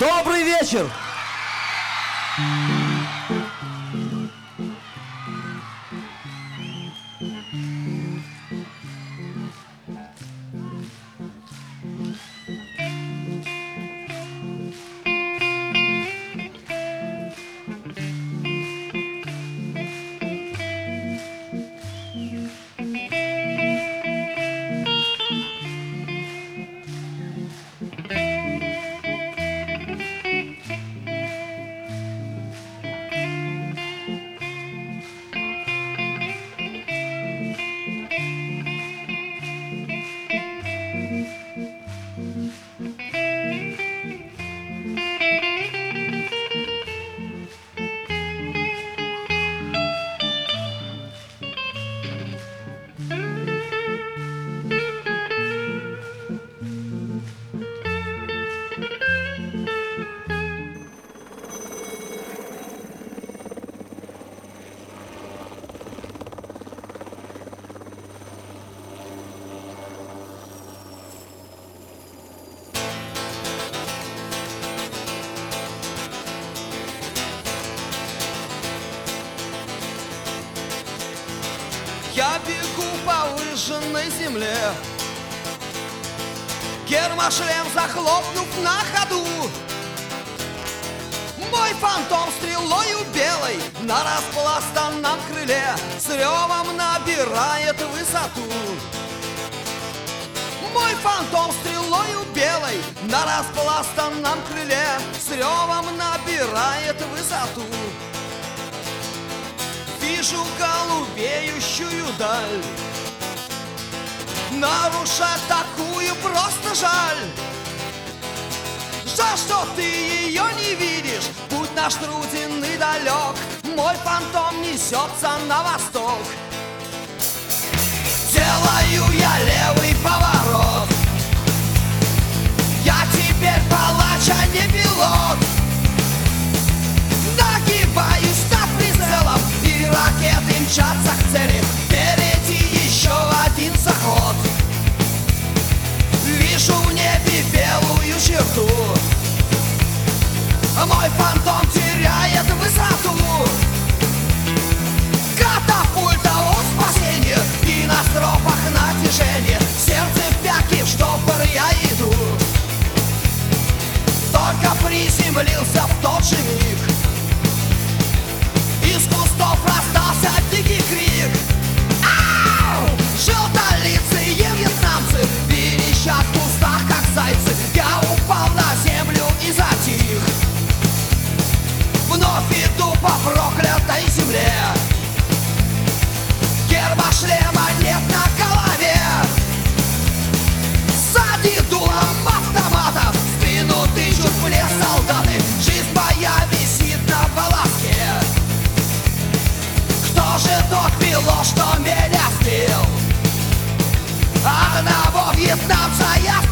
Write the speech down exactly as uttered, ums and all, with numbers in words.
Добрый вечер! Я бегу по выжженной земле, гермошлем захлопнув на ходу. Мой фантом стрелою белой на распластанном крыле с ревом набирает высоту. Мой фантом стрелою белой на распластанном крыле с ревом набирает высоту. Вижу голубеющую даль, нарушать такую просто жаль. Жаль, что ты ее не видишь, путь наш труден и далек, мой фантом несется на восток. Делаю я левый поворот, я теперь палач, а не пилот. Нагибаюсь над прицелом, и ракеты мчатся к цели. Впереди еще один заход. Вижу в небе белую черту, мой фантом теряет высоту. Катапульта у спасения, и на стропах натяжение. Сердце в пятки, в штопор я иду. Только приземлился в тот же миг, из кустов раздался дикий крик. Ау! Желтолицые вьетнамцы верещат в кустах, как зайцы. Я упал на землю и затих. Вновь иду по проклятой земле, гермошлема нет на голове. Сзади дулом автомата в спину тычут в лес солдаты. Жизнь моя висит на волоске. Кто же тот пилот, что меня сбил? Одного вьетнамца я